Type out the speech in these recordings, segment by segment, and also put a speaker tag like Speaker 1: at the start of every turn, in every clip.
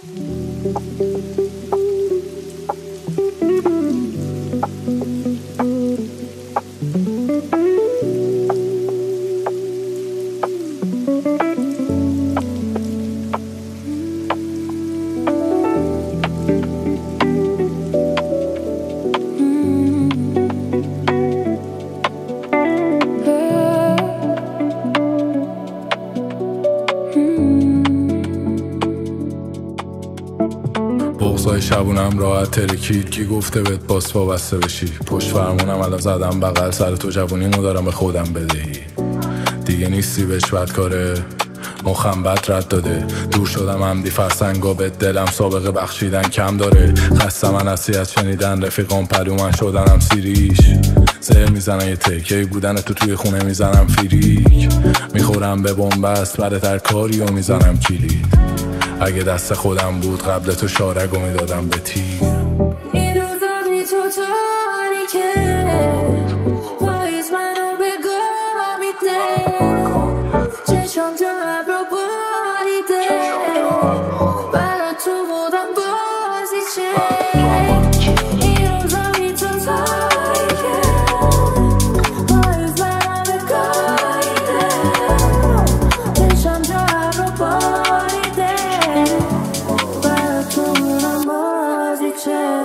Speaker 1: بغضای شبونم راحت ترکید. کی گفته بهت باس وابسته بشی؟ پشت فرمونم الان زدم بغل، سر تو جوونیمو دارم به خودم بدهی. دیگه نیستی بهش بدکاره، مخم بد رد داده. دور شدم عمدی فرسنگا به دلم سابقه بخشیدن کم داره. خسته من نصیحت شنیدن رفیقام پلو من شدنم سیریش. زهر میزنن یه تکهی بودن تو توی خونه میزنم فیریک. میخورم به بنبست برتر کاری و میزنم کلید. اگه دست خودم بود قبل تو شارگو میدادم به تیر.
Speaker 2: این روزا بی تو تاریکه، پاییز منو به گاه میده. چشم تو ابرو باریده، برا تو بودم بازیچه. این روزا بی تو تاریکه، پاییز منو به گاه میده. چشم تو ابرو باریده، برا تو بودم بازیچه.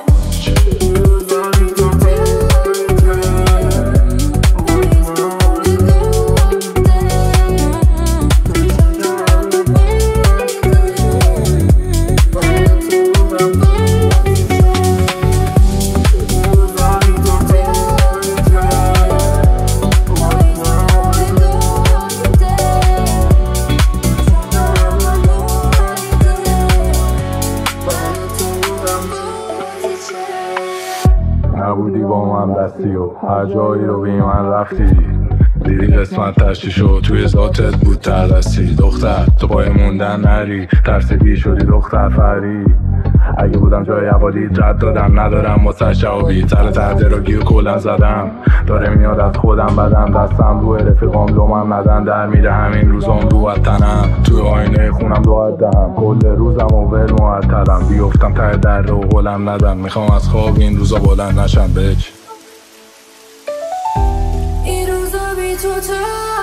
Speaker 1: نبودی با من دستی و هر جایی رو بی من رفتی. دیدی قسمت تشتی شد توی ذاتت بود تردستی. دختر تو پای موندن نری، ترسیدی شدی دختر فری. اگه بودم جای عبادیت رد دادم، ندارم واسه جوابی. سر تردراگی و کلن زدم، داره میاد از خودم بدم. دستم روی رفیقام لومم ندن، در میره همین روزام رو وطنم. توی آینه خونم دعا دهم، کل روزم و ول معطلم. بیفتم ته در رو قولم ندن، میخوام از خواب این روزا بلند نشم بچ.
Speaker 2: این روزا بی تو